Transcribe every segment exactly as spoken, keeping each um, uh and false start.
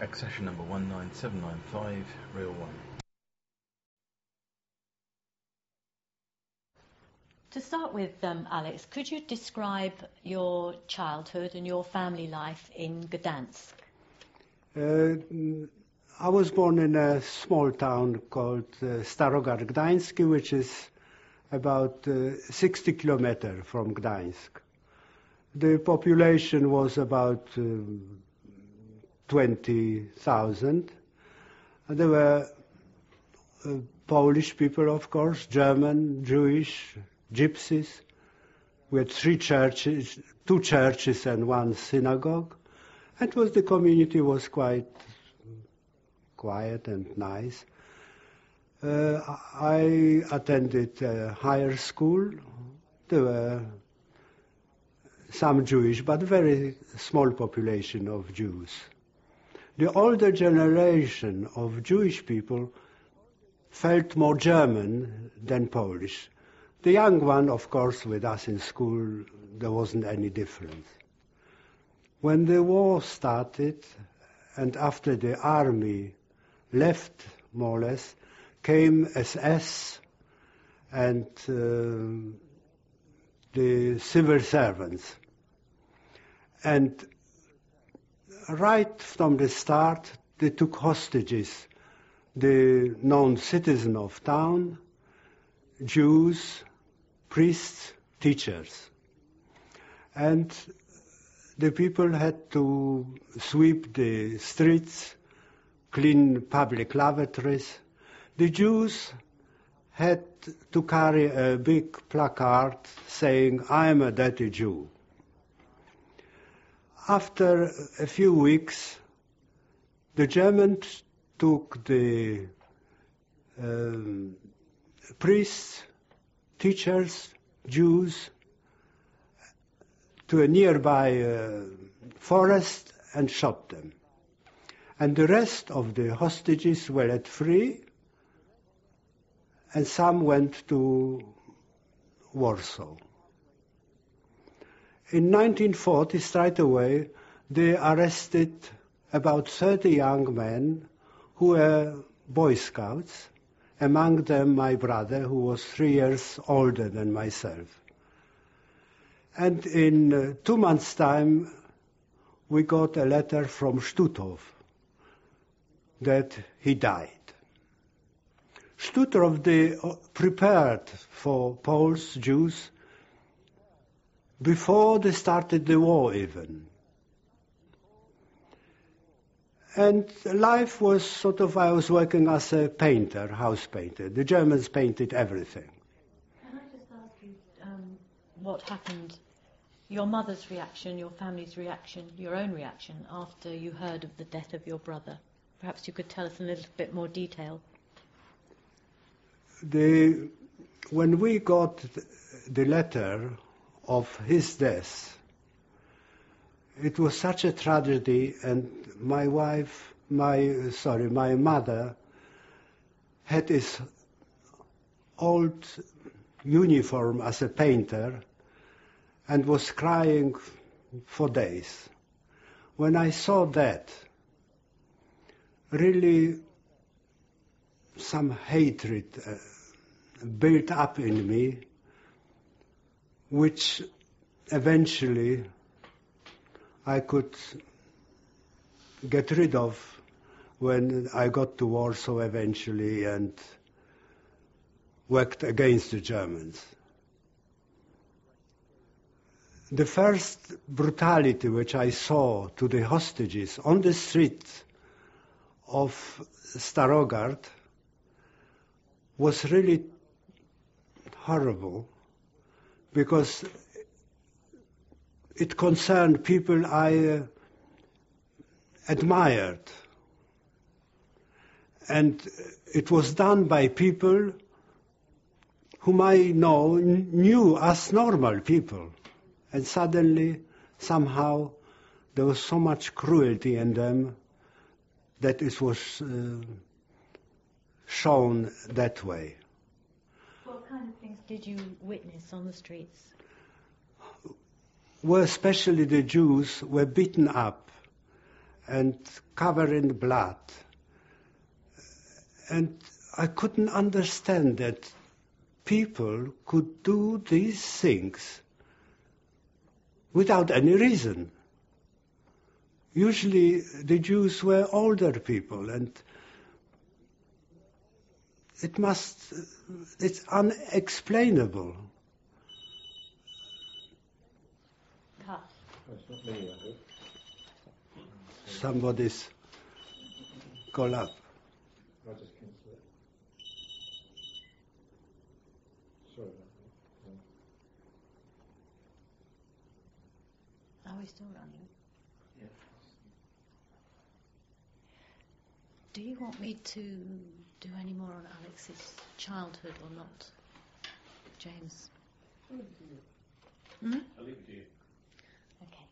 Accession number one nine seven nine five, Real one. To start with, um, Alex, could you describe your childhood and your family life in Gdansk? Uh, I was born in a small town called uh, Starogard Gdański, which is about uh, sixty kilometers from Gdańsk. The population was about uh, twenty thousand. There were uh, Polish people, of course, German, Jewish, Gypsies. We had three churches, two churches and one synagogue. And was the community was quite quiet and nice. Uh, I attended a higher school. There were some Jewish, but very small population of Jews. The older generation of Jewish people felt more German than Polish. The young one, of course, with us in school, there wasn't any difference. When the war started, and after the army left, more or less, came S S and uh, the civil servants. And right from the start, they took hostages the non-citizen of town, Jews, priests, teachers. And the people had to sweep the streets, clean public lavatories. The Jews had to carry a big placard saying, "I am a dirty Jew." After a few weeks, the Germans took the um, priests, teachers, Jews, to a nearby uh, forest and shot them. And the rest of the hostages were let free, and some went to Warsaw. In nineteen forty, straight away, they arrested about thirty young men who were Boy Scouts, among them my brother, who was three years older than myself. And in uh, two months' time, we got a letter from Stutthof that he died. Stutthof, they uh, prepared for Poles, Jews, before they started the war even. And life was sort of, I was working as a painter, house painter. The Germans painted everything. Can I just ask you um, what happened, your mother's reaction, your family's reaction, your own reaction after you heard of the death of your brother? Perhaps you could tell us in a little bit more detail. The, when we got the letter of his death, it was such a tragedy, and my wife, my, sorry, my mother had his old uniform as a painter and was crying for days. When I saw that, really some hatred uh, built up in me, which eventually I could get rid of when I got to Warsaw eventually and worked against the Germans. The first brutality which I saw to the hostages on the street of Starogard was really horrible, because it concerned people I uh, admired. And it was done by people whom I know knew as normal people. And suddenly, somehow, there was so much cruelty in them that it was uh, shown that way. What kind of things did you witness on the streets? Well, especially the Jews were beaten up and covered in blood. And I couldn't understand that people could do these things without any reason. Usually the Jews were older people, and it must, it's unexplainable. Cut. It's not me, I hope. Somebody's call up. I'll just cancel it. Sorry about that. Are we still running? Yeah. Do you want me to do any more on Alex's childhood or not, James? Hmm? I'll leave it to you. Okay.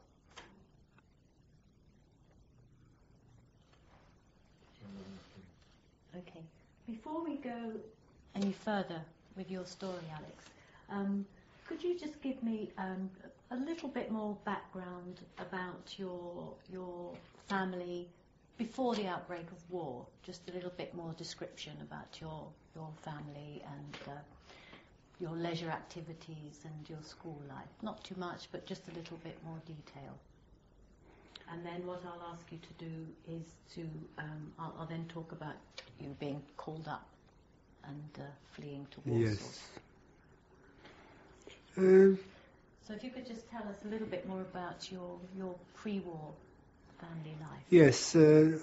Okay. Before we go any further with your story, Alex, um, could you just give me um, a little bit more background about your your family before the outbreak of war? Just a little bit more description about your your family and uh, your leisure activities and your school life. Not too much, but just a little bit more detail. And then what I'll ask you to do is to, um, I'll, I'll then talk about you being called up and uh, fleeing to Warsaw. Yes. Uh, So if you could just tell us a little bit more about your, your pre-war family life. yes. Uh,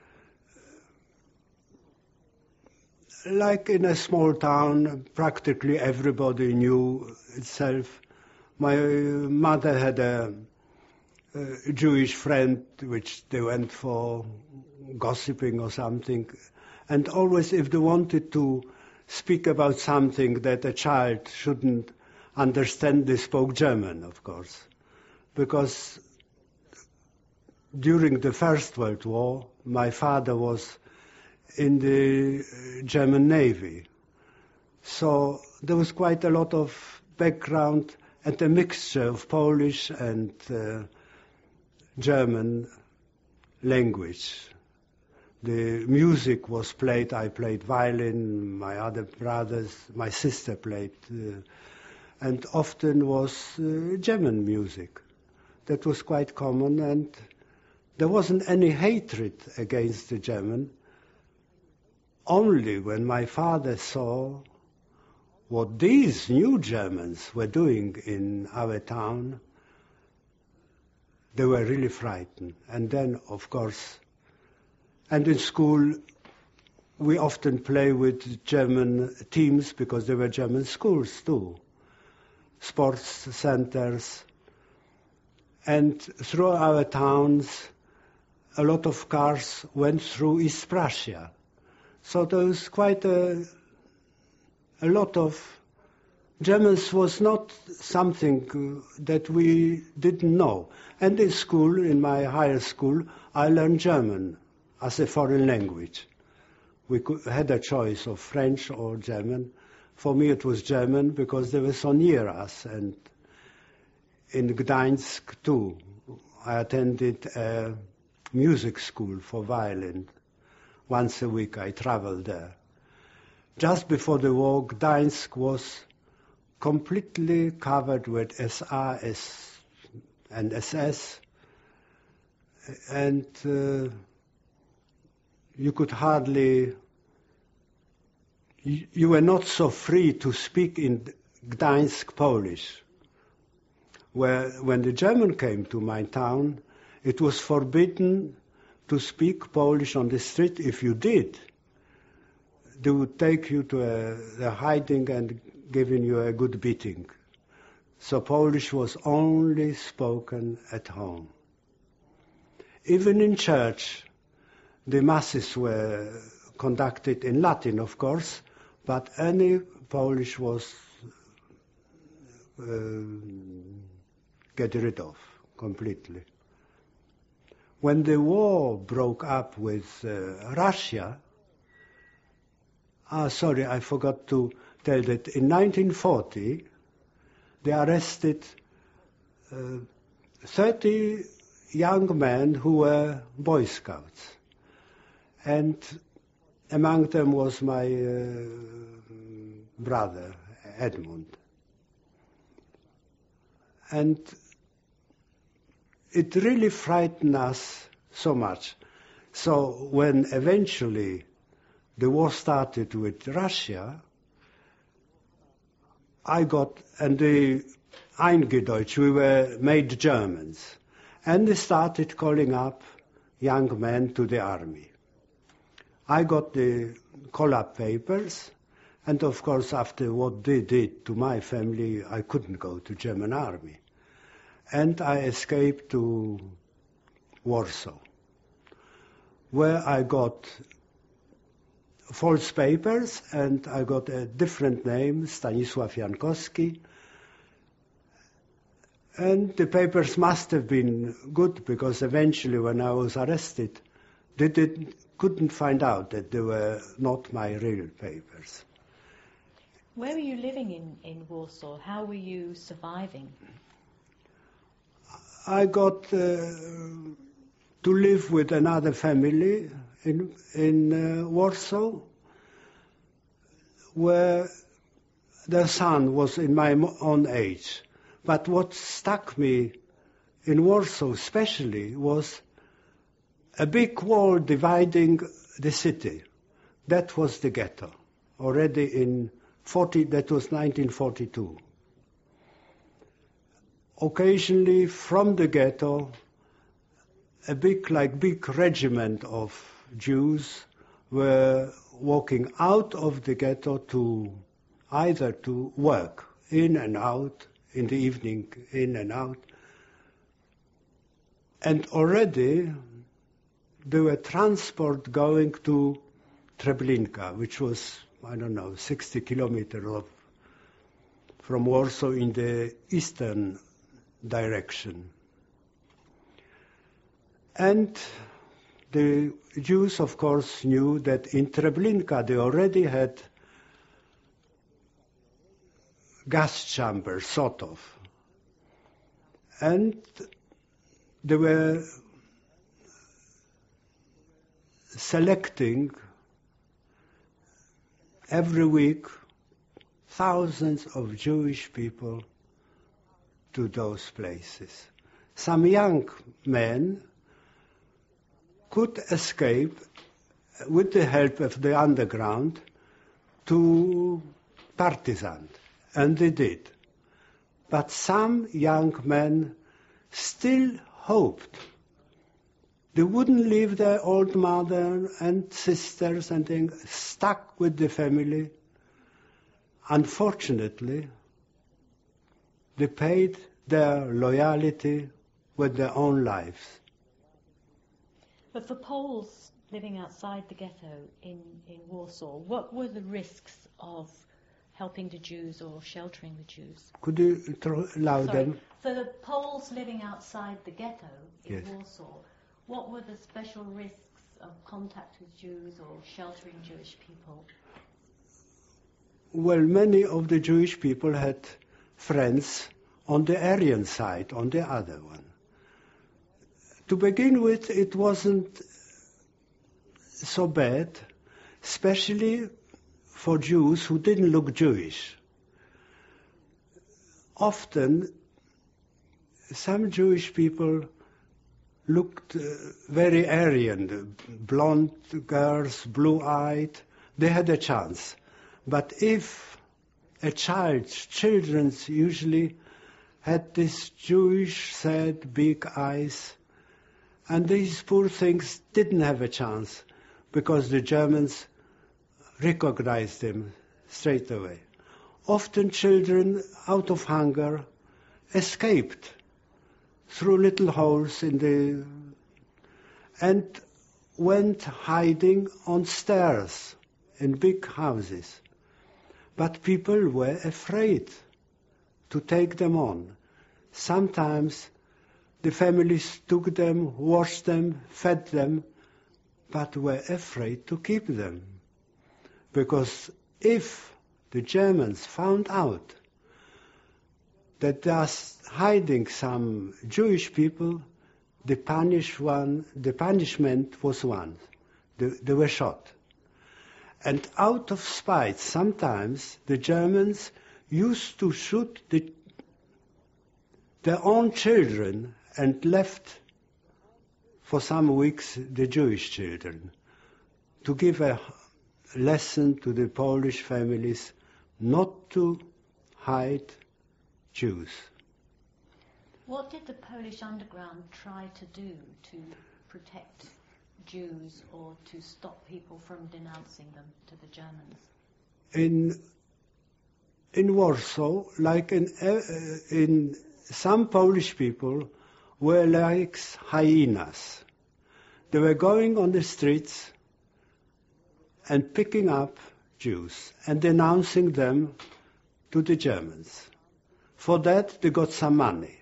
like in a small town, practically everybody knew itself. My mother had a, a Jewish friend which they went for gossiping or something. And always if they wanted to speak about something that a child shouldn't understand, they spoke German, of course. Because during the First World War, my father was in the German Navy. So there was quite a lot of background and a mixture of Polish and uh, German language. The music was played, I played violin, my other brothers, my sister played, uh, and often was uh, German music. That was quite common, and there wasn't any hatred against the German. Only when my father saw what these new Germans were doing in our town, they were really frightened. And then, of course, and in school, we often play with German teams because there were German schools too, sports centers. And through our towns, a lot of cars went through East Prussia. So there was quite a, a lot of Germans was not something that we didn't know. And in school, in my higher school, I learned German as a foreign language. We could, had a choice of French or German. For me it was German because they were so near us. And in Gdańsk too, I attended a music school for violin. Once a week I traveled there. Just before the war, Gdańsk was completely covered with S R S and S S, and uh, you could hardly, you, you were not so free to speak in Gdańsk Polish. Where when the German came to my town, it was forbidden to speak Polish on the street. If you did, they would take you to a, a hiding and giving you a good beating. So Polish was only spoken at home. Even in church, the masses were conducted in Latin, of course, but any Polish was uh, get rid of completely. When the war broke up with uh, Russia, ah, sorry, I forgot to tell that in nineteen forty, they arrested uh, thirty young men who were Boy Scouts. And among them was my uh, brother, Edmund. And it really frightened us so much. So when eventually the war started with Russia, I got, and the Eingedeutsch, we were made Germans. And they started calling up young men to the army. I got the call-up papers, and of course after what they did to my family, I couldn't go to German army. And I escaped to Warsaw, where I got false papers, and I got a different name, Stanisław Jankowski. And the papers must have been good, because eventually when I was arrested, they didn't, couldn't find out that they were not my real papers. Where were you living in, in Warsaw? How were you surviving? I got uh, to live with another family in, in uh, Warsaw, where their son was in my own age. But what struck me in Warsaw especially was a big wall dividing the city. That was the ghetto, already in forty, that was nineteen forty-two. Occasionally from the ghetto, a big, like big regiment of Jews were walking out of the ghetto to either to work, in and out, in the evening, in and out. And already there were transport going to Treblinka, which was, I don't know, sixty kilometers of, from Warsaw in the eastern direction. And the Jews, of course, knew that in Treblinka they already had gas chambers, sort of. And they were selecting every week thousands of Jewish people to those places. Some young men could escape with the help of the underground to Partizan, and they did. But some young men still hoped. They wouldn't leave their old mother and sisters and things, stuck with the family. Unfortunately, they paid their loyalty with their own lives. But for Poles living outside the ghetto in, in Warsaw, what were the risks of helping the Jews or sheltering the Jews? Could you throw, allow Sorry, them? for the Poles living outside the ghetto in Yes. Warsaw, what were the special risks of contact with Jews or sheltering Jewish people? Well, many of the Jewish people had friends on the Aryan side, on the other one. To begin with, it wasn't so bad, especially for Jews who didn't look Jewish. Often, some Jewish people looked uh, very Aryan, blonde girls, blue-eyed. They had a chance. But if a child, children usually had this Jewish, sad, big eyes, and these poor things didn't have a chance because the Germans recognized them straight away. Often children, out of hunger, escaped through little holes in the... and went hiding on stairs in big houses. But people were afraid to take them on. Sometimes the families took them, washed them, fed them, but were afraid to keep them. Because if the Germans found out that they are hiding some Jewish people, the punish one, the punishment was one. They, they were shot. And out of spite, sometimes the Germans used to shoot the, their own children and left for some weeks the Jewish children, to give a lesson to the Polish families not to hide Jews. What did the Polish underground try to do to protect Jews or to stop people from denouncing them to the Germans? In in Warsaw, like in uh, in some Polish people were like hyenas. They were going on the streets and picking up Jews and denouncing them to the Germans. For that, they got some money.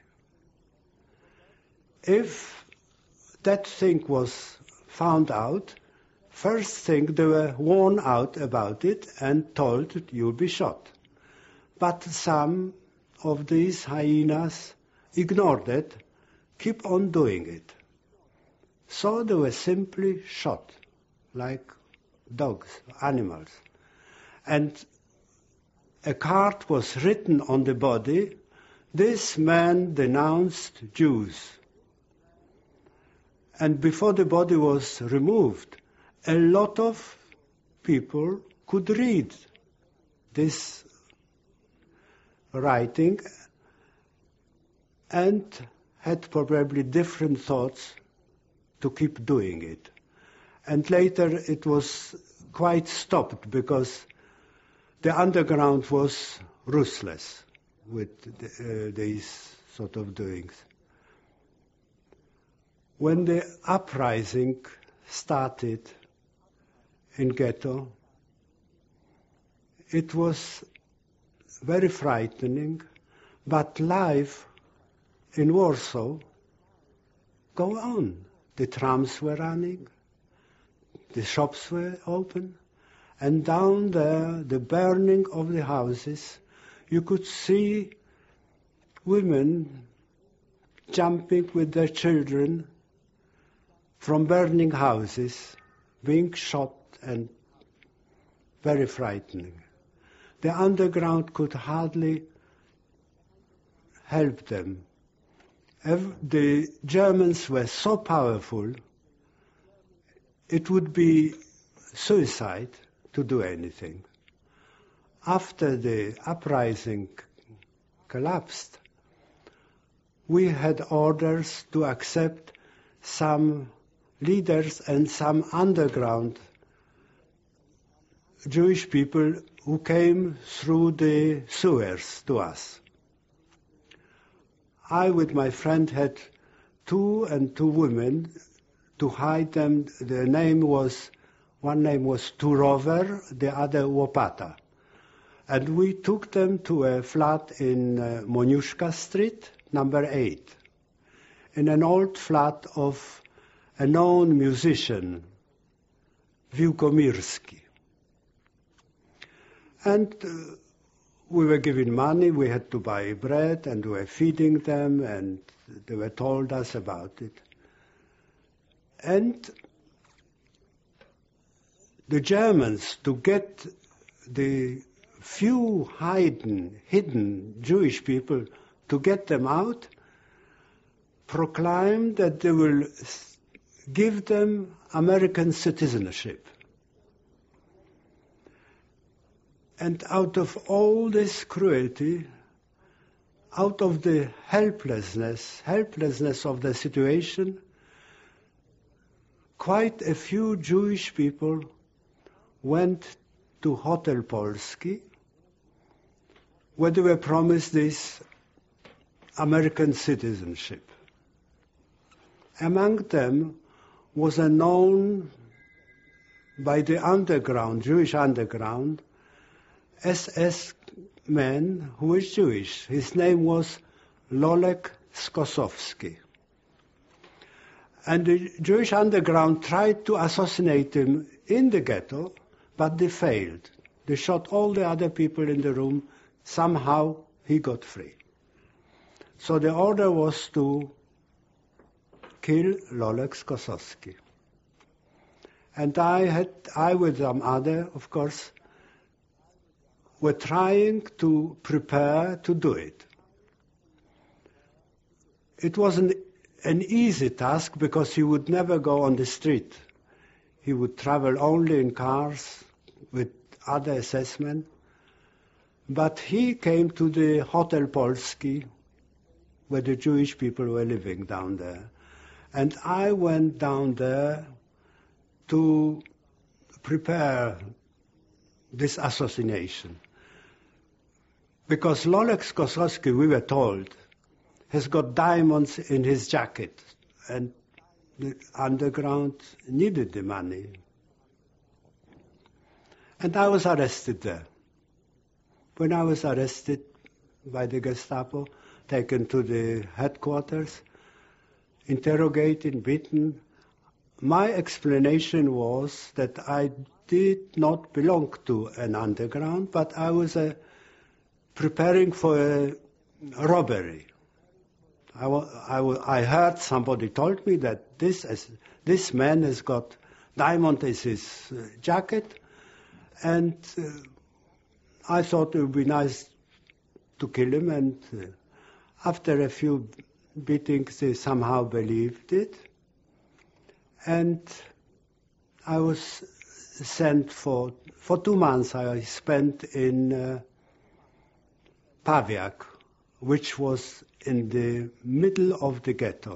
If that thing was found out, first thing they were warned out about it and told you'll be shot. But some of these hyenas ignored it, keep on doing it. So they were simply shot, like dogs, animals. And a card was written on the body, this man denounced Jews. And before the body was removed, a lot of people could read this writing and had probably different thoughts to keep doing it. And later it was quite stopped because the underground was ruthless with the, uh, these sort of doings. When the uprising started in ghetto, it was very frightening, but life in Warsaw go on. The trams were running, the shops were open, and down there, the burning of the houses, you could see women jumping with their children from burning houses, being shot, and very frightening. The underground could hardly help them. The Germans were so powerful, it would be suicide to do anything. After the uprising collapsed, we had orders to accept some leaders and some underground Jewish people who came through the sewers to us. I, with my friend, had two and two women to hide them. The name was, one name was Turover, the other Łopata. And we took them to a flat in uh, Moniuszka Street, number eight, in an old flat of a known musician, Wiłkomirski. And uh, we were given money, we had to buy bread, and we were feeding them, and they were told us about it. And the Germans, to get the few hidden, hidden Jewish people, to get them out, proclaimed that they will give them American citizenship. And out of all this cruelty, out of the helplessness, helplessness of the situation, quite a few Jewish people went to Hotel Polski, where they were promised this American citizenship. Among them was a known by the underground, Jewish underground, S S man who was Jewish. His name was Lolek Skosowski. And the Jewish underground tried to assassinate him in the ghetto, but they failed. They shot all the other people in the room. Somehow he got free. So the order was to kill Lolek Kosowski. And I had, I with some other, of course, were trying to prepare to do it. It wasn't an easy task because he would never go on the street. He would travel only in cars with other assessment. But he came to the Hotel Polski, where the Jewish people were living down there. And I went down there to prepare this assassination. Because Lolek Kosowski, we were told, has got diamonds in his jacket, and the underground needed the money. And I was arrested there. When I was arrested by the Gestapo, taken to the headquarters, interrogated, beaten, my explanation was that I did not belong to an underground, but I was uh, preparing for a robbery. I, I, I heard somebody told me that this is, this man has got diamond in his uh, jacket, and uh, I thought it would be nice to kill him, and uh, after a few beatings they somehow believed it, and I was sent for, for two months I spent in uh, Pawiak, which was in the middle of the ghetto.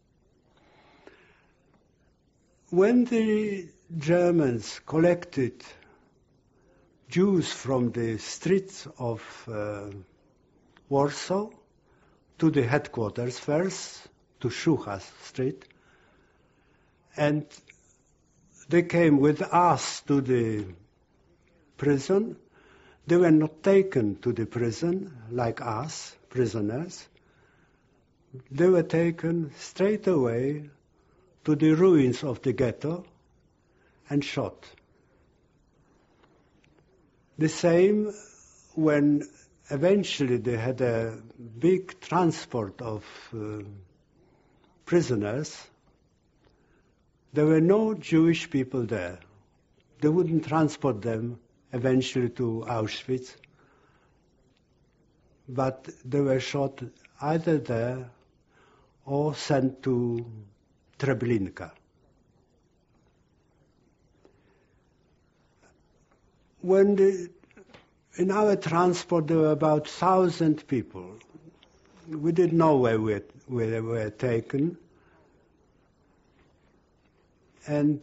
When the Germans collected Jews from the streets of uh, Warsaw to the headquarters first, to Schuchas Street, and they came with us to the prison. They were not taken to the prison like us, prisoners. They were taken straight away to the ruins of the ghetto and shot. The same when eventually they had a big transport of uh, prisoners. There were no Jewish people there. They wouldn't transport them eventually to Auschwitz, but they were shot either there or sent to Treblinka. When the, in our transport there were about thousand people. We didn't know where we, where they were taken, and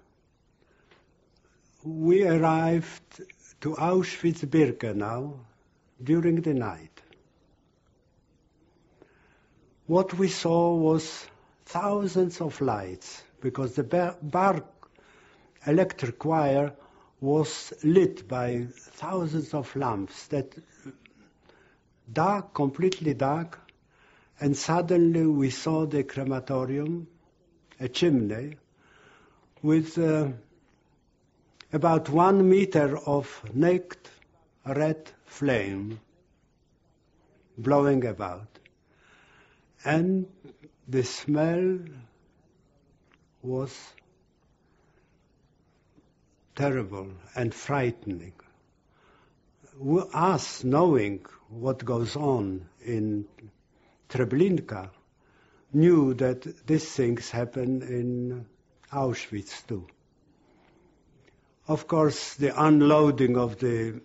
we arrived to Auschwitz-Birkenau during the night. What we saw was thousands of lights, because the bar electric wire was lit by thousands of lamps, that dark, completely dark, and suddenly we saw the crematorium, a chimney, with uh, about one meter of naked red flame blowing about. And the smell was terrible and frightening. We, us knowing what goes on in Treblinka, knew that these things happen in Auschwitz too. Of course, the unloading of the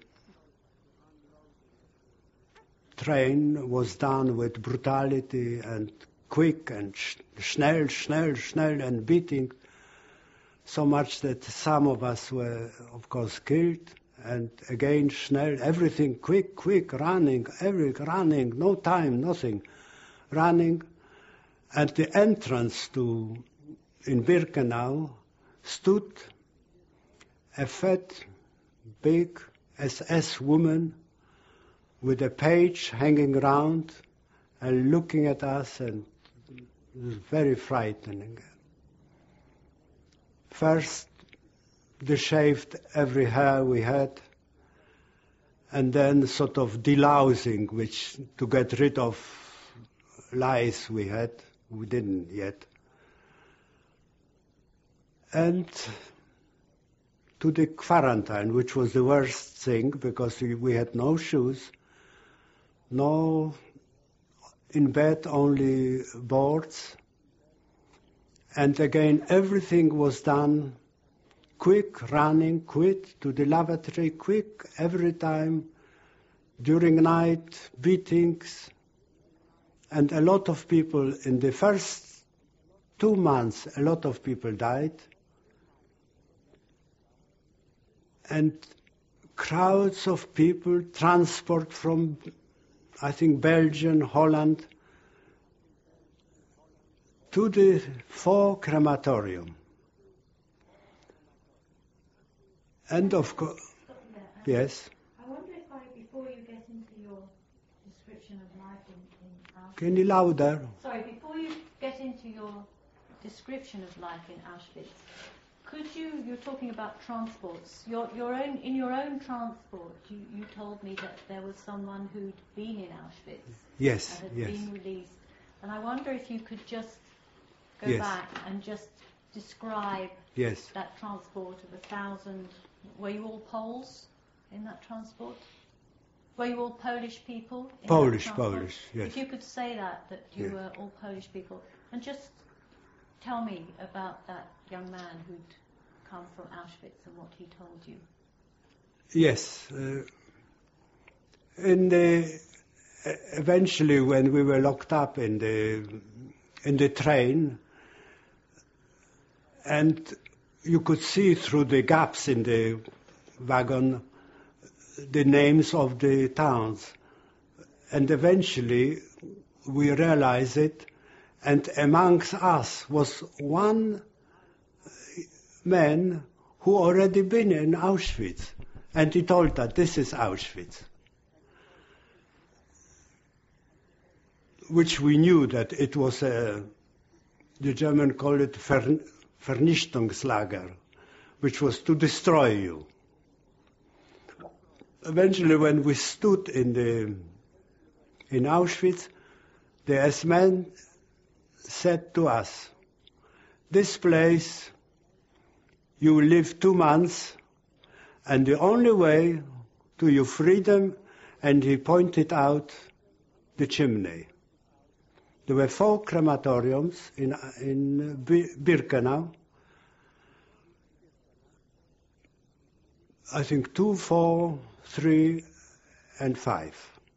train was done with brutality and quick and sh- schnell, schnell, schnell and beating, so much that some of us were, of course, killed, and again, schnell, everything quick, quick, running, every running, no time, nothing, running. At the entrance to, in Birkenau, stood a fat, big S S woman with a page hanging around and looking at us, and it was very frightening. First, they shaved every hair we had, and then sort of delousing, which to get rid of lice we had, we didn't yet. and to the quarantine, which was the worst thing because we, we had no shoes, no in bed, only boards. And again, everything was done quick, running, quick, to the lavatory, quick, every time, during night, beatings. And a lot of people, in the first two months, a lot of people died. And crowds of people, transport from, I think, Belgium, Holland, to the four crematorium. And of course, yes. I wonder if I, before you get into your description of life in, in Auschwitz... Can you louder? Sorry, before you get into your description of life in Auschwitz, could you, you're talking about transports, your, your own, in your own transport, you, you told me that there was someone who'd been in Auschwitz. Yes, and had yes. been released. And I wonder if you could just go Yes. back and just describe Yes. that transport of a thousand. Were you all Poles in that transport? Were you all Polish people? In Polish, that transport? Polish, yes. If you could say that, that you Yes. were all Polish people. And just tell me about that young man who'd come from Auschwitz and what he told you. Yes. Uh, in the, eventually, when we were locked up in the in the train, and you could see through the gaps in the wagon the names of the towns, and eventually we realized it, and amongst us was one man who already been in Auschwitz, and he told that this is Auschwitz, which we knew that it was a, the German called it Ver, Vernichtungslager, which was to destroy you. Eventually, when we stood in the in Auschwitz, the S man said to us, "This place, you will live two months, and the only way to your freedom," and he pointed out the chimney. There were four crematoriums in in Birkenau. I think two, four, three, and five.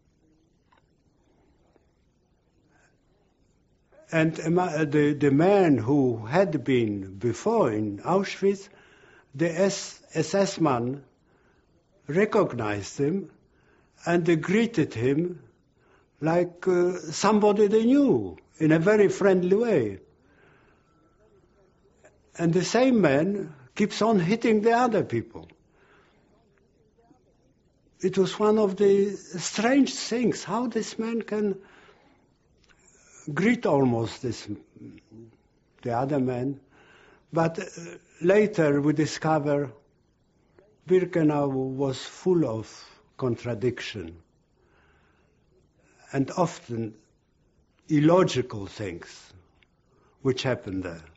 And the, the man who had been before in Auschwitz, the S S man recognized him, and they greeted him like uh, somebody they knew, in a very friendly way. And the same man keeps on hitting the other people. It was one of the strange things, how this man can greet almost this, the other man. But uh, later we discover Birkenau was full of contradiction and often illogical things which happened there.